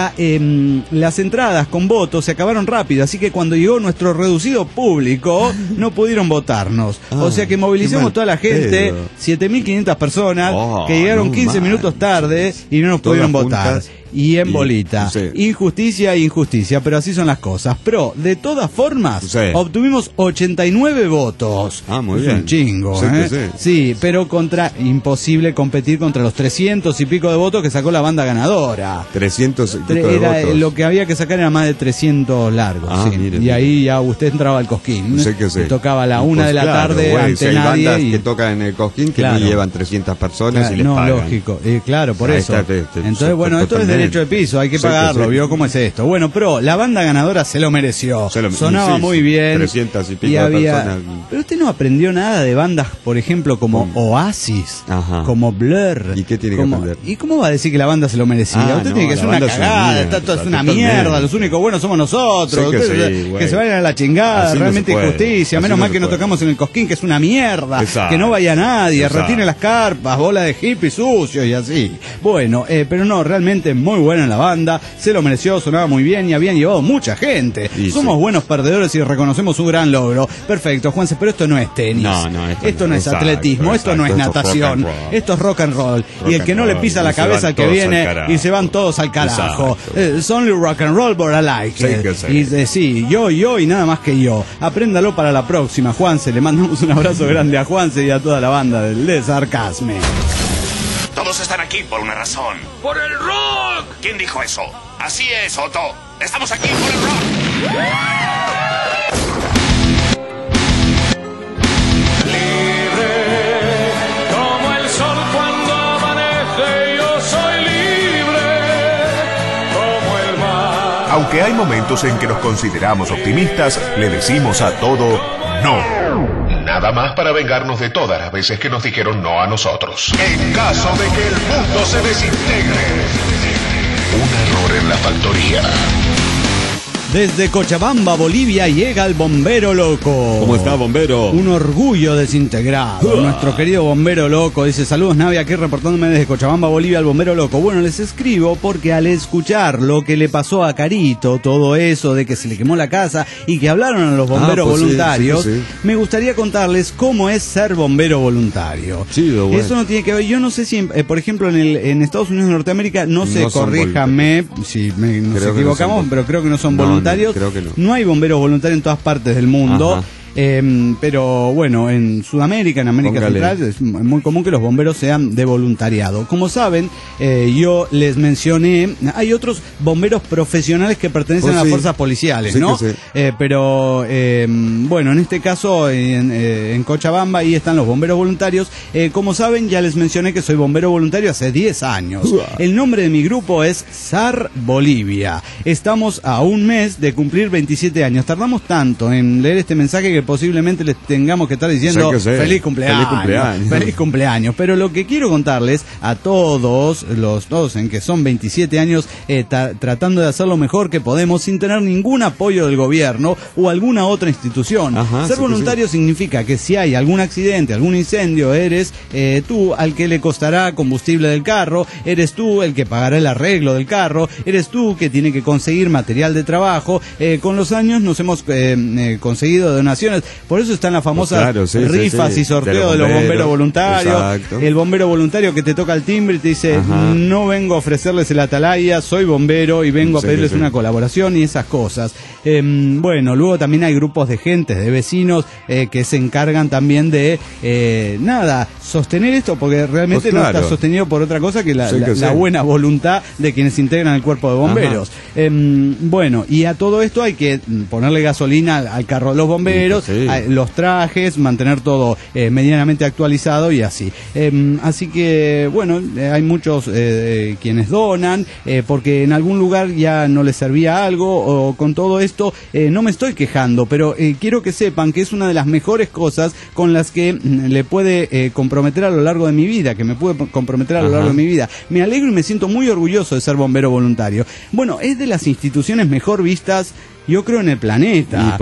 S2: Las entradas con votos se acabaron rápido, así que cuando llegó nuestro reducido público, no pudieron votarnos. O sea que movilizamos toda la gente, 7.500 personas, que llegaron 15 minutos tarde y no nos pudieron votar. Y en bolita. Injusticia, pero así son las cosas. Pero, de todas formas, obtuvimos 89 votos.
S4: Muy bien.
S2: Un chingo, Sí, pero imposible competir contra los 300 y pico de votos que sacó la banda ganadora.
S4: 300 y pico de votos.
S2: Lo que había que sacar era más de 300 largos. Y ahí ya usted entraba al Cosquín. Tocaba a la 1 de la tarde ante nadie.
S4: Hay bandas que tocan en el Cosquín que no llevan 300 personas y les pagan.
S2: Lógico. Claro, por eso. Entonces, bueno, esto es de derecho de piso, hay que pagarlo, vio cómo es esto. Bueno, pero la banda ganadora se lo mereció. Sonaba muy bien.
S4: 300 y pico de personas.
S2: Pero usted no aprendió nada de bandas, por ejemplo, como Oasis, como Blur.
S4: ¿Y qué tiene que aprender?
S2: ¿Y cómo va a decir que la banda se lo merecía? Usted tiene que ser una cagada, es una mierda, los únicos buenos somos nosotros. Que se vayan a la chingada, así realmente injusticia. Menos mal que no tocamos en el Cosquín, que es una mierda. Exacto. Que no vaya nadie, retire las carpas, bola de hippie sucio y así. Bueno, pero no, realmente muy buena la banda, se lo mereció, sonaba muy bien y habían llevado mucha gente. Somos buenos perdedores y reconocemos su gran logro. Perfecto, Juanse, pero esto no es tenis. Esto no es atletismo, esto no es natación, esto es rock and roll. Y el que no le pisa la cabeza al que viene y se van todos al carajo. Son rock and roll, but I like it. Sí, yo y nada más que yo. Apréndalo para la próxima, Juanse. Le mandamos un abrazo grande a Juanse y a toda la banda del Sarcasme.
S1: Todos están aquí por una razón.
S6: ¡Por el rock!
S1: ¿Quién dijo eso? Así es, Otto. Estamos aquí por el rock.
S6: Libre como el sol cuando amanece, yo soy libre como el mar.
S1: Aunque hay momentos en que nos consideramos optimistas, le decimos a todo no. Nada más para vengarnos de todas las veces que nos dijeron no a nosotros. En caso de que el mundo se desintegre. Un error en la factoría.
S2: Desde Cochabamba, Bolivia, llega el bombero loco.
S4: ¿Cómo está, bombero?
S2: Un orgullo desintegrado. Nuestro querido bombero loco dice: saludos, Navi, aquí reportándome desde Cochabamba, Bolivia, el bombero loco. Bueno, les escribo porque al escuchar lo que le pasó a Carito, todo eso de que se le quemó la casa y que hablaron a los bomberos voluntarios, me gustaría contarles cómo es ser bombero voluntario. Bueno. Eso no tiene que ver, yo no sé si, por ejemplo, en Estados Unidos de Norteamérica, no sé, corríjame si nos equivocamos, pero creo que no son voluntarios.
S4: Creo que no.
S2: No hay bomberos voluntarios en todas partes del mundo. Pero bueno, en Sudamérica, en América Central, es muy común que los bomberos sean de voluntariado. Como saben, yo les mencioné, hay otros bomberos profesionales que pertenecen a las fuerzas policiales, ¿no? Pero bueno, en este caso, en Cochabamba, ahí están los bomberos voluntarios. Como saben, ya les mencioné que soy bombero voluntario hace 10 años. El nombre de mi grupo es SAR Bolivia. Estamos a un mes de cumplir 27 años. Tardamos tanto en leer este mensaje que posiblemente les tengamos que estar diciendo feliz cumpleaños. Pero lo que quiero contarles a todos en que son 27 años tratando de hacer lo mejor que podemos sin tener ningún apoyo del gobierno o alguna otra institución. Ser voluntario significa que si hay algún accidente, algún incendio, eres tú al que le costará combustible del carro, eres tú el que pagará el arreglo del carro, eres tú que tiene que conseguir material de trabajo. Con los años nos hemos conseguido donaciones. Por eso están las famosas rifas y sorteos de los bomberos voluntarios. Exacto. El bombero voluntario que te toca el timbre y te dice: no vengo a ofrecerles el atalaya, soy bombero y vengo a pedirles una colaboración y esas cosas. Bueno, luego también hay grupos de gente, de vecinos que se encargan también de sostener esto, porque realmente no está sostenido por otra cosa que la buena voluntad de quienes integran el cuerpo de bomberos. Bueno, y a todo esto hay que ponerle gasolina al carro de los bomberos, los trajes, mantener todo medianamente actualizado y así. Así que, bueno, hay muchos quienes donan, porque en algún lugar ya no les servía algo, o con todo esto no me estoy quejando, pero quiero que sepan que es una de las mejores cosas con las que le puede comprometer a lo largo de mi vida, que me puede comprometer a lo largo de mi vida. Me alegro y me siento muy orgulloso de ser bombero voluntario. Bueno, es de las instituciones mejor vistas, yo creo, en el planeta.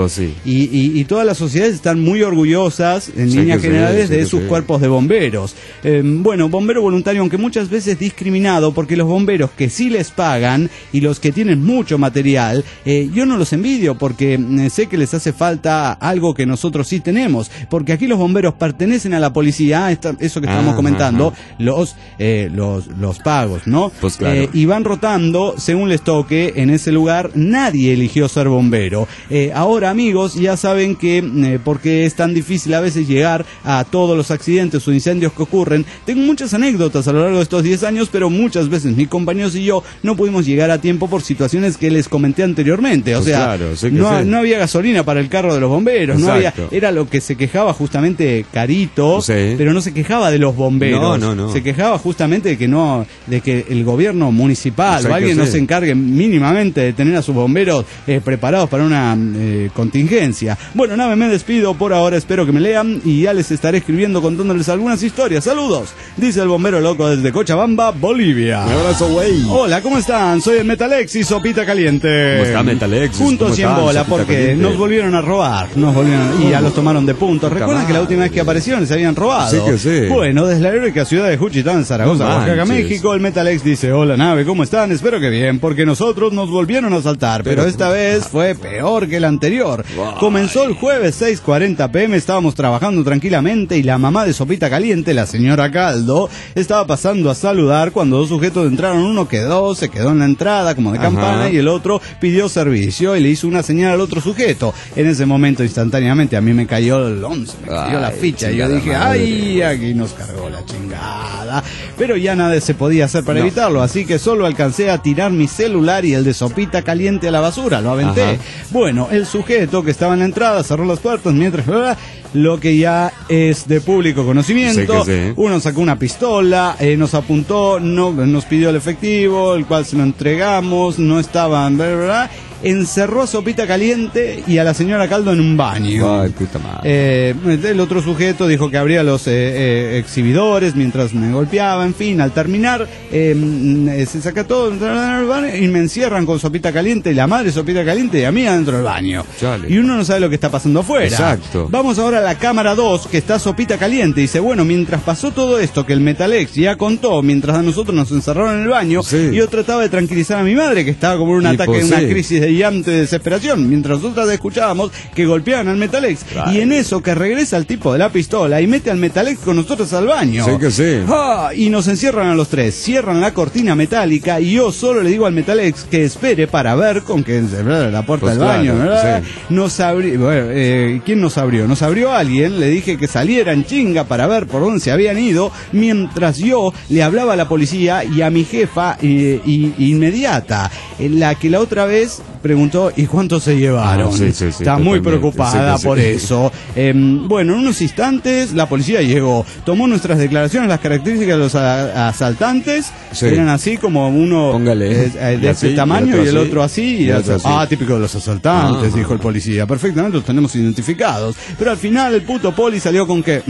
S2: Y todas las sociedades están muy orgullosas, en líneas generales, de sus cuerpos de bomberos. Bueno, bombero voluntario, aunque muchas veces discriminado, porque los bomberos que sí les pagan y los que tienen mucho material, yo no los envidio, porque sé que les hace falta algo que nosotros sí tenemos, porque aquí los bomberos pertenecen a la policía, eso que estamos comentando, los pagos, ¿no? Y van rotando según les toque en ese lugar. Nadie eligió ser bombero. Ahora, amigos, ya saben que porque es tan difícil a veces llegar a todos los accidentes o incendios que ocurren, tengo muchas anécdotas a lo largo de estos 10 años, pero muchas veces mis compañeros y yo no pudimos llegar a tiempo por situaciones que les comenté anteriormente. O sea, claro, no había gasolina para el carro de los bomberos, no había, era lo que se quejaba justamente Carito, pero no se quejaba de los bomberos, no. Se quejaba justamente de que el gobierno municipal o alguien no se encargue mínimamente de tener a sus bomberos preparados para una contingencia. Bueno, nada, me despido por ahora, espero que me lean y ya les estaré escribiendo contándoles algunas historias. Saludos, dice el bombero loco desde Cochabamba, Bolivia.
S4: Un abrazo, güey.
S2: Hola, ¿cómo están? Soy el Metalex y Sopita Caliente.
S4: ¿Cómo está Metalex?
S2: Juntos y en bola, porque caliente. Nos volvieron a robar, y ya los tomaron de punto. ¿Recuerdan que la última vez que aparecieron se habían robado?
S4: Sí que sí.
S2: Bueno, desde la heroica ciudad de Juchitán, en Zaragoza, Oaxaca, México, el Metalex dice: hola nave, ¿cómo están? Espero que bien, porque nosotros nos volvieron a asaltar, pero esta vez fue peor que la anterior. Comenzó el jueves 6:40 p.m, estábamos trabajando tranquilamente y la mamá de Sopita Caliente, la señora Caldo, estaba pasando a saludar cuando dos sujetos entraron. Uno se quedó en la entrada como de campana y el otro pidió servicio y le hizo una señal al otro sujeto. En ese momento, instantáneamente, a mí me cayó el 11, me cayó la ficha y yo dije: ay, aquí nos cargó la chingada. Pero ya nada se podía hacer para evitarlo, así que solo alcancé a tirar mi celular y el de Sopita Caliente a la basura, lo aventé. Bueno, el sujeto que estaba en la entrada cerró las puertas mientras... lo que ya es de público conocimiento. Uno sacó una pistola, nos apuntó, nos pidió el efectivo, el cual se lo entregamos, no estaban, ¿verdad? Encerró a Sopita Caliente y a la señora Caldo en un baño.
S4: Ay, puta madre.
S2: El otro sujeto dijo que abría los exhibidores mientras me golpeaba. En fin, al terminar, se saca todo y me encierran con Sopita Caliente y la madre Sopita Caliente y a mí adentro del baño.
S4: Chale.
S2: Y uno no sabe lo que está pasando afuera.
S4: Exacto.
S2: Vamos ahora a la cámara 2, que está Sopita Caliente. Dice: bueno, mientras pasó todo esto que el Metalex ya contó, mientras a nosotros nos encerraron en el baño, yo trataba de tranquilizar a mi madre, que estaba como en un ataque, una crisis de llanto y de desesperación, mientras nosotros escuchábamos que golpeaban al Metalex. Y en eso que regresa el tipo de la pistola y mete al Metalex con nosotros al baño. Y nos encierran a los tres, cierran la cortina metálica y yo solo le digo al Metalex que espere para ver con que la puerta del baño, ¿verdad? Nos abrió, ¿quién nos abrió? Nos abrió alguien, le dije que saliera en chinga para ver por dónde se habían ido, mientras yo le hablaba a la policía y a mi jefa inmediata, la que la otra vez preguntó: ¿y cuántos se llevaron? Está muy preocupada por eso. Bueno, en unos instantes la policía llegó, tomó nuestras declaraciones, las características de los asaltantes, eran así como uno de este tamaño y el otro así. Típico de los asaltantes, dijo el policía. Perfectamente los tenemos identificados. Pero al final el puto poli salió con que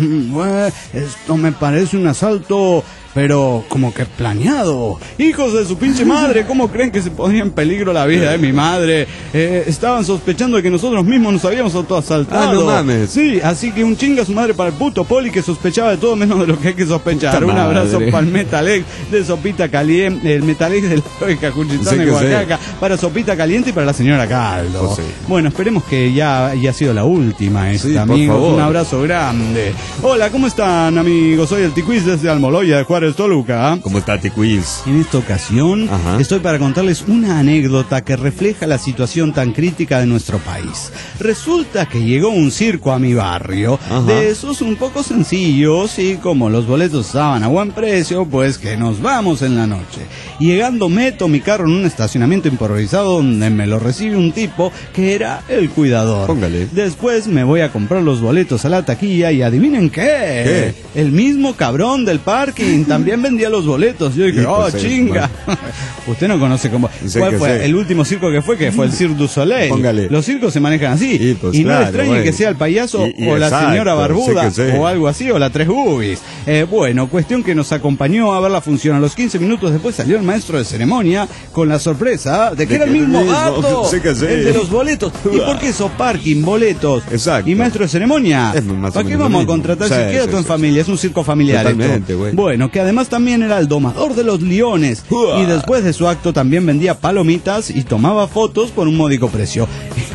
S2: esto me parece un asalto, pero como que planeado. Hijos de su pinche madre, ¿cómo creen que se ponía en peligro la vida de mi madre? Estaban sospechando de que nosotros mismos nos habíamos autoasaltado.
S4: No mames.
S2: Sí, así que un chinga su madre para el puto poli, que sospechaba de todo menos de lo que hay que sospechar. Un abrazo para el Metalex de Sopita Caliente, el Metalex de la Cajuchitán de Oaxaca, para Sopita Caliente y para la señora Caldo. Bueno, esperemos que ya haya sido la última esta, amigos. Un abrazo grande. Hola, ¿cómo están, amigos? Soy el Tiquiz desde Almoloya de Juárez, Toluca.
S4: ¿Cómo está, Tiquiz?
S2: En esta ocasión estoy para contarles una anécdota que refleja la situación tan crítica de nuestro país. Resulta que llegó un circo a mi barrio, de esos un poco sencillos, y como los boletos estaban a buen precio, pues que nos vamos en la noche. Llegando, meto mi carro en un estacionamiento improvisado donde me lo recibe un tipo que era el cuidador.
S4: Póngale.
S2: Después me voy a comprar los boletos a la taquilla y adivinen qué. El mismo cabrón del parking también vendía los boletos. Yo dije, chinga. Usted no conoce cómo. ¿Cuál fue? El último circo que fue el Cirque du Soleil.
S4: Póngale.
S2: Los circos se manejan así. Y no le extrañe que sea el payaso o la señora barbuda o algo así, o la tres boobies. Bueno, cuestión que nos acompañó a ver la función. A los 15 minutos después salió el maestro de ceremonia con la sorpresa de que era el mismo vato, el de los boletos. ¿Y por qué eso? Parking, boletos y maestro de ceremonia. ¿Para qué vamos a contratar si queda todo en familia? Es un circo familiar.
S4: Totalmente,
S2: bueno, que además también era el domador de los leones. Y después de su acto también vendía palomitas y tomaba fotos por un módico precio.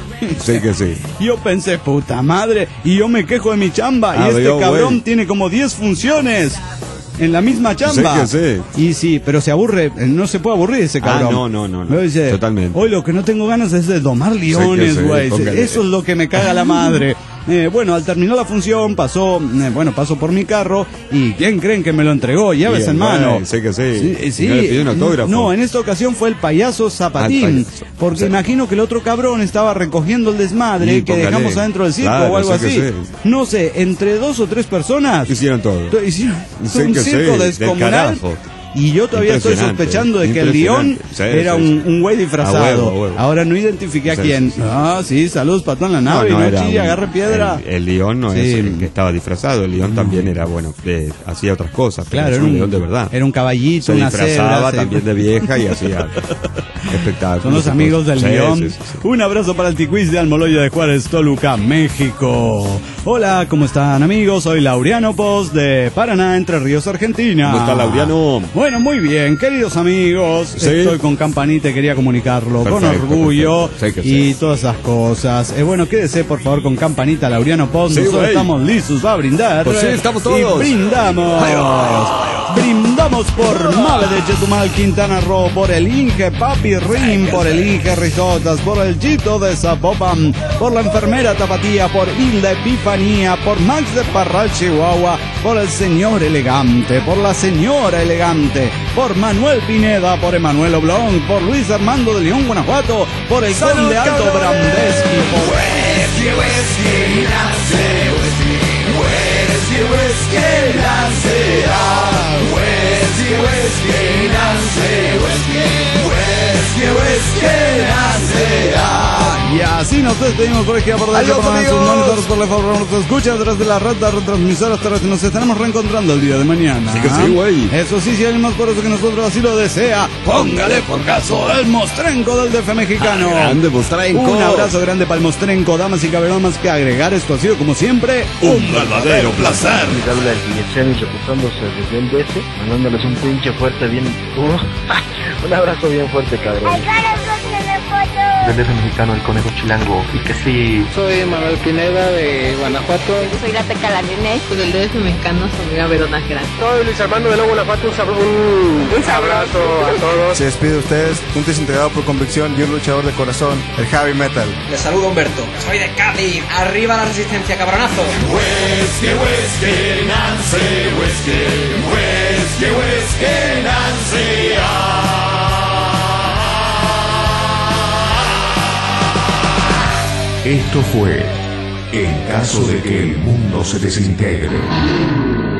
S2: Yo pensé, puta madre, y yo me quejo de mi chamba y este cabrón tiene como 10 funciones. en la misma chamba.
S4: Sí que sí.
S2: Y sí, pero se aburre, no se puede aburrir ese cabrón.
S4: No.
S2: Dice,
S4: Totalmente.
S2: hoy lo que no tengo ganas es de domar leones, güey. Eso es lo que me caga la madre. Bueno, al terminar la función pasó por mi carro y ¿quién creen que me lo entregó? Llaves en mano.
S4: Sé que sí.
S2: Sí.
S4: ¿No le pidió un autógrafo?
S2: No, en esta ocasión fue el payaso Zapatín, porque imagino que el otro cabrón estaba recogiendo el desmadre que dejamos adentro del circo o algo así. No sé, entre 2 o 3 personas
S4: hicieron todo.
S2: Hicieron un circo descomunal. Y yo todavía estoy sospechando de que el león era un güey disfrazado.
S4: A huevo.
S2: Ahora no identifiqué a quién. Sí, saludos, patón la nave, no chilla, agarre piedra.
S4: El león no es el que estaba disfrazado, el león también era, hacía otras cosas, pero
S2: claro,
S4: era un león de verdad.
S2: Era un caballito,
S4: se
S2: una
S4: disfrazaba
S2: cebra,
S4: también de vieja y hacía espectáculos.
S2: Son los amigos del león. Sí. Un abrazo para el Tiquiz de Almoloya de Juárez, Toluca, México. Hola, ¿cómo están, amigos? Soy Laureano Post de Paraná, Entre Ríos, Argentina.
S4: ¿Cómo está, Laureano?
S2: Bueno, muy bien, queridos amigos. Estoy con Campanita y quería comunicarlo con orgullo y todas esas cosas. Bueno, quédese por favor con Campanita, Laureano Post. Nosotros estamos listos para brindar.
S4: Pues sí, estamos todos.
S2: Y brindamos. Brindamos por Mave de Chetumal, Quintana Roo, por el Inge Papi Rim, por el Inge Risotas, por el Chito de Zapopan, por la enfermera Tapatía, por Hilda Epifanía, por Max de Parral, Chihuahua, por el señor elegante, por la señora elegante, por Manuel Pineda, por Emanuel Oblong, por Luis Armando de León, Guanajuato, por el Conde Alto Brandeschi, por... Y así nos despedimos por aquí, por sus monitores, por la favor, nos escucha tras de la red de retransmisoras terrestres. Nos estaremos reencontrando el día de mañana.
S4: Sí que sí, güey.
S2: Eso sí, si alguien más por eso que nosotros así lo desea, póngale por caso el mostrenco del DF mexicano.
S4: Grande mostrenco.
S2: Un abrazo grande para el mostrenco, damas y caballeros, más que agregar. Esto ha sido, como siempre, un verdadero placer.
S7: Les habla el Guillechemis reportándose desde el DS, mandándoles un pinche fuerte bien... un abrazo bien fuerte, cabrón. Del DF mexicano, el conejo chilango, y que sí.
S8: Soy Manuel Pineda de Guanajuato.
S9: Soy la Teca Larinés.
S8: Pues del DF mexicano, soy amiga Verona Gran.
S7: Soy Luis Armando de León, Guanajuato. Un abrazo a todos.
S10: Se despide de ustedes, un desintegrado por convicción y un luchador de corazón, el heavy metal.
S11: Les saludo Humberto. Soy de Cádiz. Arriba la resistencia, cabronazo.
S6: Whiskey, whiskey, Nancy, whiskey, whiskey, whiskey, Nancy.
S1: Esto fue En caso de que el mundo se desintegre.